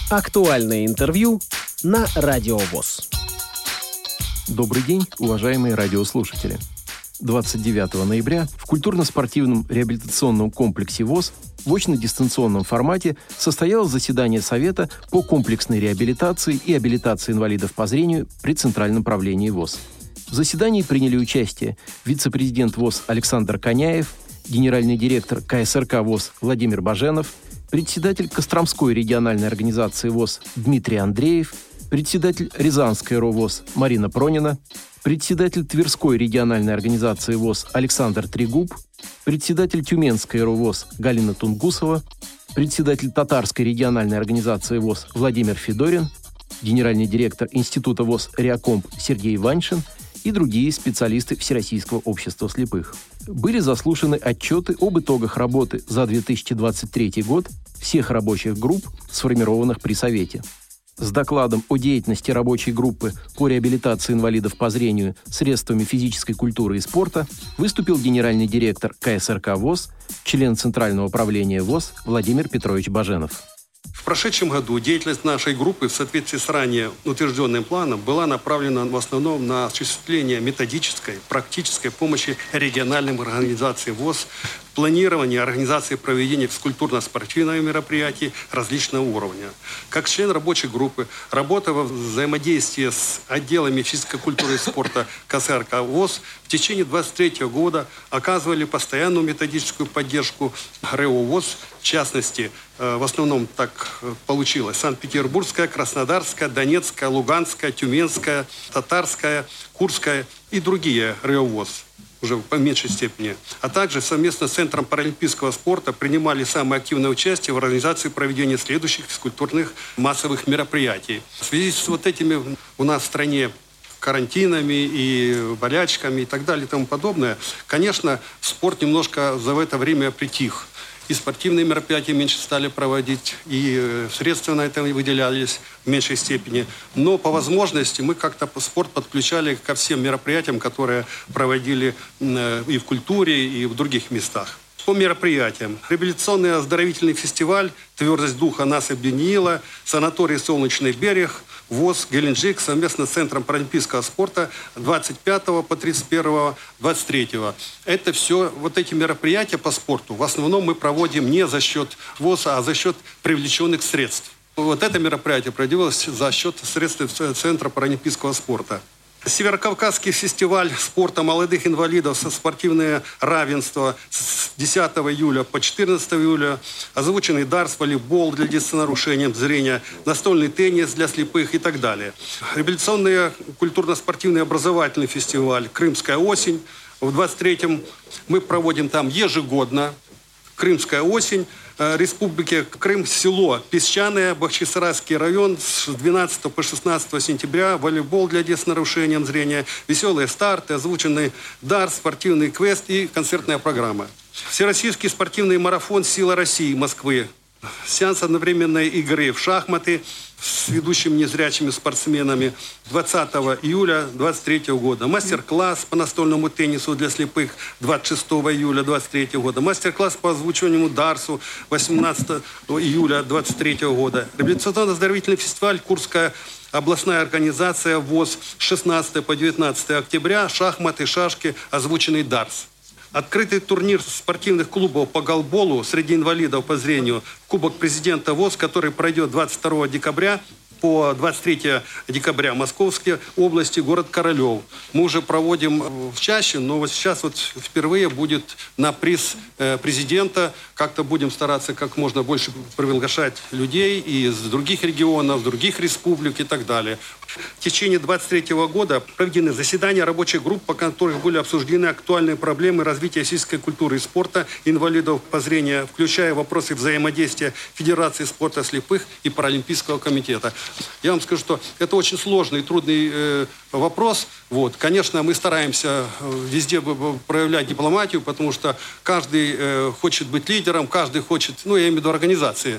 Актуальное интервью на Радио ВОС. Добрый день, уважаемые радиослушатели. 29 ноября в культурно-спортивном реабилитационном комплексе ВОС в очно-дистанционном формате состоялось заседание Совета по комплексной реабилитации и абилитации инвалидов по зрению при Центральном правлении ВОС. В заседании приняли участие вице-президент ВОС Александр Коняев, генеральный директор КСРК ВОС Владимир Баженов, председатель Костромской региональной организации ВОС Дмитрий Андреев, председатель Рязанской РОВОС Марина Пронина, председатель Тверской региональной организации ВОС Александр Трегуб, председатель Тюменской РОВОС Галина Тунгусова, председатель Татарской региональной организации ВОС Владимир Федорин, генеральный директор Института ВОС Реакомп Сергей Ваньшин и другие специалисты Всероссийского общества слепых. Были заслушаны отчеты об итогах работы за 2023 год всех рабочих групп, сформированных при Совете. С докладом о деятельности рабочей группы по реабилитации инвалидов по зрению средствами физической культуры и спорта выступил генеральный директор КСРК ВОС, член Центрального правления ВОС Владимир Петрович Баженов. В прошедшем году деятельность нашей группы в соответствии с ранее утвержденным планом была направлена в основном на осуществление методической, практической помощи региональным организациям ВОС, планирование организации проведения физкультурно-спортивных мероприятий различного уровня. Как член рабочей группы, работая во взаимодействии с отделами физической культуры и спорта КСРК ВОС, в течение 2023 года оказывали постоянную методическую поддержку РЭО ВОС, в частности, в основном так получилось: Санкт-Петербургская, Краснодарская, Донецкая, Луганская, Тюменская, Татарская, Курская и другие РЭО ВОС уже по меньшей степени, а также совместно с Центром паралимпийского спорта принимали самое активное участие в организации проведения следующих физкультурных массовых мероприятий. В связи с вот этими у нас в стране карантинами и болячками и так далее и тому подобное, конечно, спорт немножко за это время притих. И спортивные мероприятия меньше стали проводить, и средства на это выделялись в меньшей степени. Но по возможности мы как-то спорт подключали ко всем мероприятиям, которые проводили и в культуре, и в других местах. По мероприятиям. Реабилитационный оздоровительный фестиваль «Твердость духа» нас объединила, санаторий «Солнечный берег», ВОС, Геленджик совместно с Центром паралимпийского спорта 25 по 31, 23. Это все, вот эти мероприятия по спорту, в основном мы проводим не за счет ВОС, а за счет привлеченных средств. Вот это мероприятие проводилось за счет средств Центра паралимпийского спорта. Северокавказский фестиваль спорта молодых инвалидов со спортивное равенство с 10 июля по 14 июля, озвученный дартс, волейбол для детей с нарушением зрения, настольный теннис для слепых и так далее. Реабилитационный культурно-спортивный образовательный фестиваль «Крымская осень». В 23-м мы проводим там ежегодно «Крымская осень». Республики Крым, село Песчаное, Бахчисарайский район, с 12 по 16 сентября, волейбол для детей с нарушением зрения, веселые старты, озвученный дартс, спортивный квест и концертная программа. Всероссийский спортивный марафон «Сила России» Москвы. Сеанс одновременной игры в шахматы с ведущими незрячими спортсменами 20 июля 2023 года. Мастер-класс по настольному теннису для слепых 26 июля 2023 года. Мастер-класс по озвучиванию дартсу 18 июля 2023 года. Реабилитационно-оздоровительный фестиваль «Курская областная организация ВОС» 16 по 19 октября. Шахматы, шашки, озвученный дартс. Открытый турнир спортивных клубов по голболу среди инвалидов по зрению Кубок президента ВОС, который пройдет 22 декабря по 23 декабря в Московской области, город Королев. Мы уже проводим чаще, но вот сейчас вот впервые будет на приз президента. Как-то будем стараться как можно больше приглашать людей из других регионов, других республик и так далее. В течение 2023 года проведены заседания рабочих групп, по которых были обсуждены актуальные проблемы развития физической культуры и спорта инвалидов по зрению, включая вопросы взаимодействия Федерации спорта слепых и Паралимпийского комитета. Я вам скажу, что это очень сложный и трудный вопрос. Вот. Конечно, мы стараемся везде проявлять дипломатию, потому что каждый хочет быть лидером, каждый хочет, я имею в виду организации,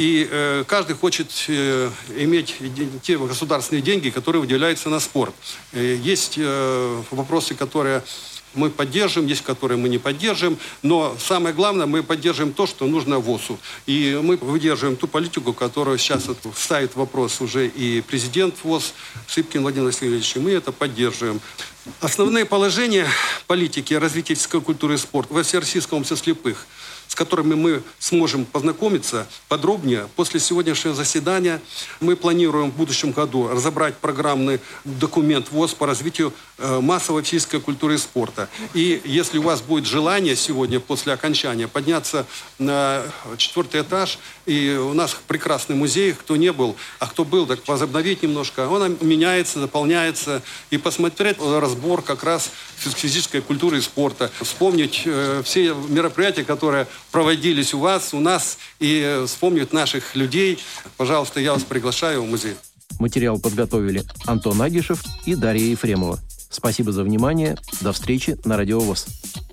и каждый хочет иметь те государственные деньги, которые выделяются на спорт. Есть вопросы, которые мы поддержим, есть которые мы не поддержим. Но самое главное, мы поддерживаем то, что нужно ВОСу. И мы выдерживаем ту политику, которую сейчас ставит вопрос уже и президент ВОС Сыпкин Владимир Васильевич, и мы это поддерживаем. Основные положения политики развития физической культуры и спорта во Всероссийском обществе слепых, с которыми мы сможем познакомиться подробнее после сегодняшнего заседания. Мы планируем в будущем году разобрать программный документ ВОС по развитию массовой физической культуры и спорта. И если у вас будет желание сегодня после окончания подняться на 4-й этаж, и у нас прекрасный музей, кто не был, а кто был, так возобновить немножко, он меняется, дополняется, и посмотреть разбор как раз физической культуры и спорта, вспомнить все мероприятия, которые проводились у вас, у нас, и вспомнить наших людей. Пожалуйста, я вас приглашаю в музей. Материал подготовили Антон Агишев и Дарья Ефремова. Спасибо за внимание. До встречи на Радио ВОС.